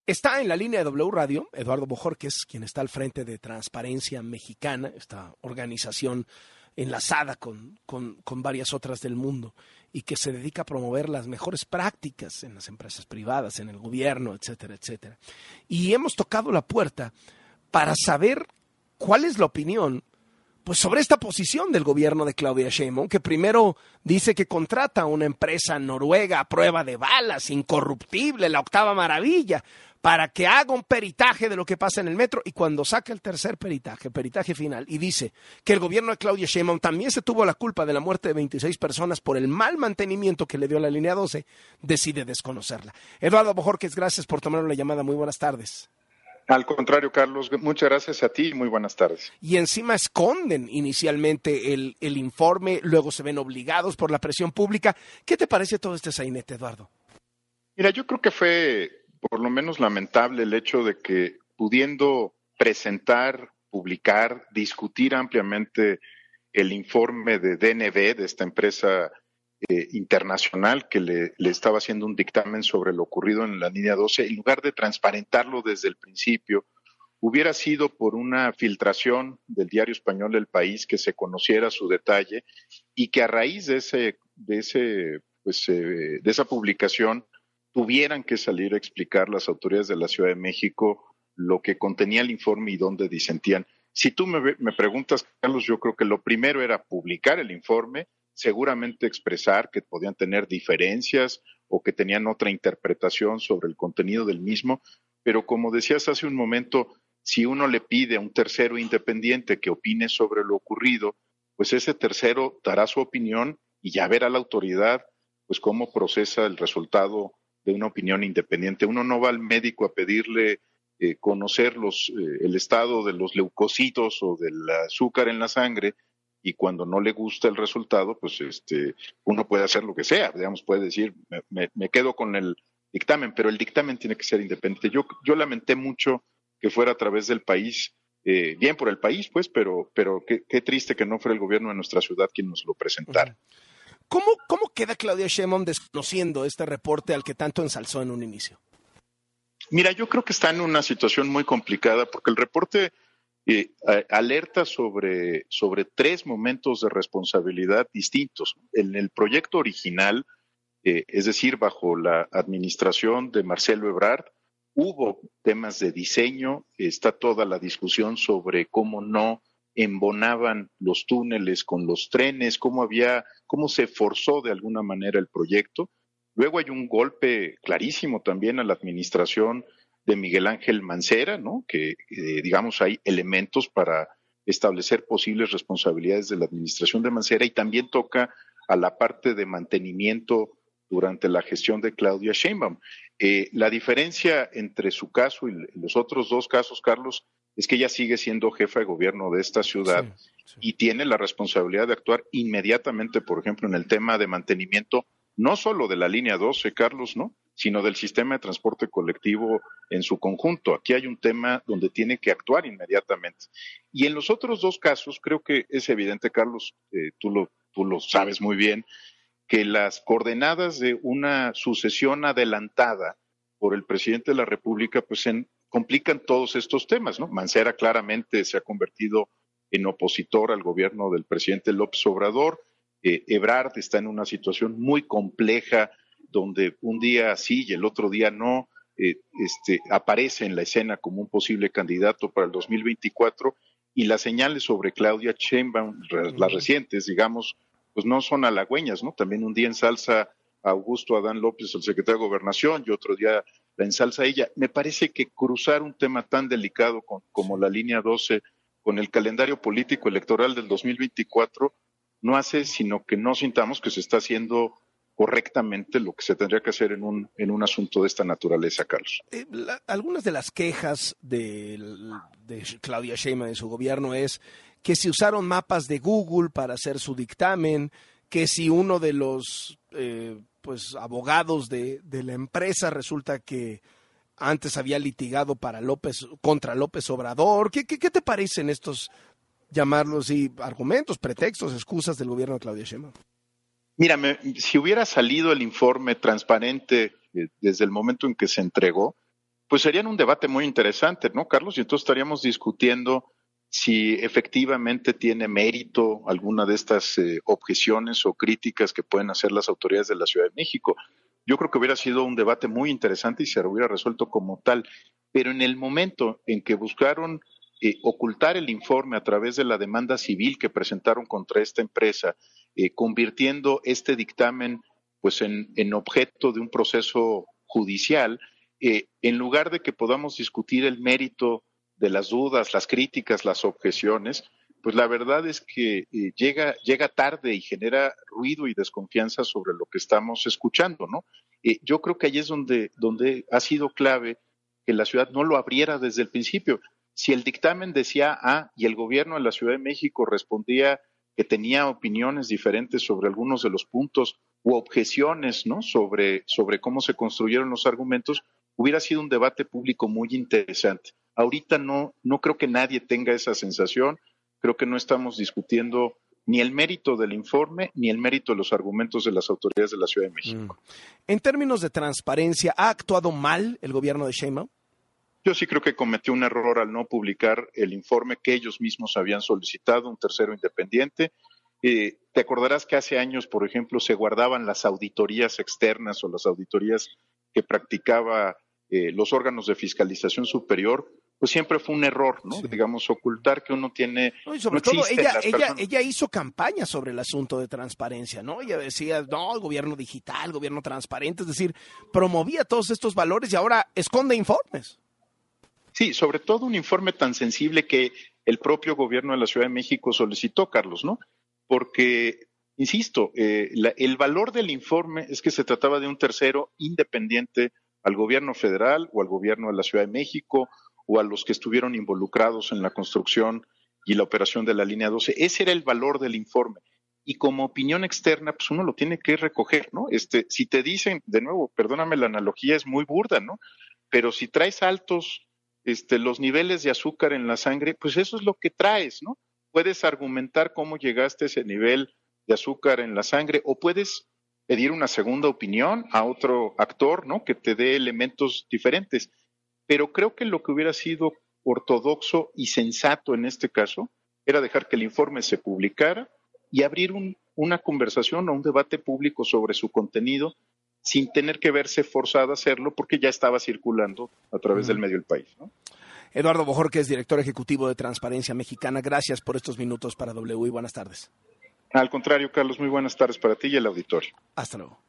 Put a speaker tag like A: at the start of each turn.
A: Está en la línea de W Radio Eduardo Bojorquez, quien está al frente de Transparencia Mexicana, esta organización enlazada con varias otras del mundo y que se dedica a promover las mejores prácticas en las empresas privadas, en el gobierno, etcétera, etcétera. Y hemos tocado la puerta para saber cuál es la opinión pues sobre esta posición del gobierno de Claudia Sheinbaum, que primero dice que contrata a una empresa noruega a prueba de balas, incorruptible, la octava maravilla, para que haga un peritaje de lo que pasa en el metro, y cuando saca el tercer peritaje final, y dice que el gobierno de Claudia Sheinbaum también se tuvo la culpa de la muerte de 26 personas por el mal mantenimiento que le dio la línea 12, decide desconocerla. Eduardo Bojorquez, gracias por tomar la llamada. Muy buenas tardes.
B: Al contrario, Carlos, muchas gracias a ti y muy buenas tardes.
A: Y encima esconden inicialmente el informe, luego se ven obligados por la presión pública. ¿Qué te parece todo este sainete, Eduardo?
B: Mira, yo creo que fue por lo menos lamentable el hecho de que pudiendo presentar, publicar, discutir ampliamente el informe de DNB, de esta empresa internacional que le estaba haciendo un dictamen sobre lo ocurrido en la línea 12, en lugar de transparentarlo desde el principio, hubiera sido por una filtración del diario español El País, que se conociera su detalle y que a raíz de esa publicación tuvieran que salir a explicar las autoridades de la Ciudad de México lo que contenía el informe y dónde disentían. Si tú me preguntas, Carlos, yo creo que lo primero era publicar el informe, seguramente expresar que podían tener diferencias o que tenían otra interpretación sobre el contenido del mismo, pero como decías hace un momento, si uno le pide a un tercero independiente que opine sobre lo ocurrido, pues ese tercero dará su opinión y ya verá la autoridad pues cómo procesa el resultado de una opinión independiente. Uno no va al médico a pedirle conocer el estado de los leucocitos o del azúcar en la sangre, y cuando no le gusta el resultado, pues uno puede hacer lo que sea, digamos, puede decir, me quedo con el dictamen, pero el dictamen tiene que ser independiente. Yo lamenté mucho que fuera a través del país, bien por el país, pues, pero qué triste que no fuera el gobierno de nuestra ciudad quien nos lo presentara.
A: ¿Cómo queda Claudia Sheinbaum desconociendo este reporte al que tanto ensalzó en un inicio?
B: Mira, yo creo que está en una situación muy complicada porque el reporte alerta sobre 3 momentos de responsabilidad distintos. En el proyecto original, es decir, bajo la administración de Marcelo Ebrard, hubo temas de diseño, está toda la discusión sobre cómo no embonaban los túneles con los trenes, cómo se forzó de alguna manera el proyecto. Luego hay un golpe clarísimo también a la administración de Miguel Ángel Mancera, ¿no? Que digamos hay elementos para establecer posibles responsabilidades de la administración de Mancera, y también toca a la parte de mantenimiento durante la gestión de Claudia Sheinbaum. La diferencia entre su caso y los otros 2 casos, Carlos, es que ella sigue siendo jefa de gobierno de esta ciudad, sí. Y tiene la responsabilidad de actuar inmediatamente, por ejemplo, en el tema de mantenimiento, no solo de la línea 12, Carlos, ¿no?, sino del sistema de transporte colectivo en su conjunto. Aquí hay un tema donde tiene que actuar inmediatamente. Y en los otros 2 casos, creo que es evidente, Carlos, tú lo sabes muy bien, que las coordenadas de una sucesión adelantada por el presidente de la República, pues complican todos estos temas, ¿no? Mancera claramente se ha convertido en opositor al gobierno del presidente López Obrador. Ebrard está en una situación muy compleja, donde un día sí y el otro día no, aparece en la escena como un posible candidato para el 2024, y las señales sobre Claudia Sheinbaum, las recientes, digamos, pues no son halagüeñas, ¿no? También un día ensalza a Augusto Adán López, el secretario de Gobernación, y otro día la ensalza a ella. Me parece que cruzar un tema tan delicado como la línea 12 con el calendario político electoral del 2024 no hace sino que no sintamos que se está haciendo correctamente lo que se tendría que hacer en un asunto de esta naturaleza, Carlos.
A: Algunas de las quejas de Claudia Sheinbaum en su gobierno es que si usaron mapas de Google para hacer su dictamen, que si uno de los abogados de la empresa resulta que antes había litigado contra López Obrador. ¿Qué te parecen estos, llamarlos así, argumentos, pretextos, excusas del gobierno de Claudia Sheinbaum?
B: Mira, si hubiera salido el informe transparente desde el momento en que se entregó, pues serían un debate muy interesante, ¿no, Carlos? Y entonces estaríamos discutiendo si efectivamente tiene mérito alguna de estas objeciones o críticas que pueden hacer las autoridades de la Ciudad de México. Yo creo que hubiera sido un debate muy interesante y se hubiera resuelto como tal, pero en el momento en que buscaron ocultar el informe a través de la demanda civil que presentaron contra esta empresa, convirtiendo este dictamen pues en objeto de un proceso judicial, en lugar de que podamos discutir el mérito de las dudas, las críticas, las objeciones, pues la verdad es que llega tarde y genera ruido y desconfianza sobre lo que estamos escuchando, ¿no? Yo creo que ahí es donde ha sido clave que la ciudad no lo abriera desde el principio. Si el dictamen decía A y el gobierno de la Ciudad de México respondía que tenía opiniones diferentes sobre algunos de los puntos u objeciones, ¿no? sobre cómo se construyeron los argumentos, hubiera sido un debate público muy interesante. Ahorita no creo que nadie tenga esa sensación. Creo que no estamos discutiendo ni el mérito del informe ni el mérito de los argumentos de las autoridades de la Ciudad de México.
A: En términos de transparencia, ¿ha actuado mal el gobierno de Sheinbaum?
B: Yo sí creo que cometió un error al no publicar el informe que ellos mismos habían solicitado, un tercero independiente. Te acordarás que hace años, por ejemplo, se guardaban las auditorías externas o las auditorías que practicaba los órganos de fiscalización superior, pues siempre fue un error, ¿no? Sí. Digamos, ocultar que uno tiene...
A: No, y sobre todo, ella hizo campaña sobre el asunto de transparencia, ¿no? Ella decía, no, el gobierno digital, gobierno transparente, es decir, promovía todos estos valores y ahora esconde informes.
B: Sí, sobre todo un informe tan sensible que el propio gobierno de la Ciudad de México solicitó, Carlos, ¿no? Porque, insisto, el valor del informe es que se trataba de un tercero independiente al gobierno federal o al gobierno de la Ciudad de México o a los que estuvieron involucrados en la construcción y la operación de la línea 12. Ese era el valor del informe. Y como opinión externa, pues uno lo tiene que recoger, ¿no? Si te dicen, de nuevo, perdóname, la analogía es muy burda, ¿no? Pero si traes altos los niveles de azúcar en la sangre, pues eso es lo que traes, ¿no? Puedes argumentar cómo llegaste a ese nivel de azúcar en la sangre o puedes pedir una segunda opinión a otro actor, ¿no? Que te dé elementos diferentes. Pero creo que lo que hubiera sido ortodoxo y sensato en este caso era dejar que el informe se publicara y abrir una conversación o un debate público sobre su contenido sin tener que verse forzado a hacerlo porque ya estaba circulando a través del medio del país, ¿no?
A: Eduardo Bojorquez, director ejecutivo de Transparencia Mexicana, gracias por estos minutos para W y buenas tardes.
B: Al contrario, Carlos, muy buenas tardes para ti y el auditorio.
A: Hasta luego.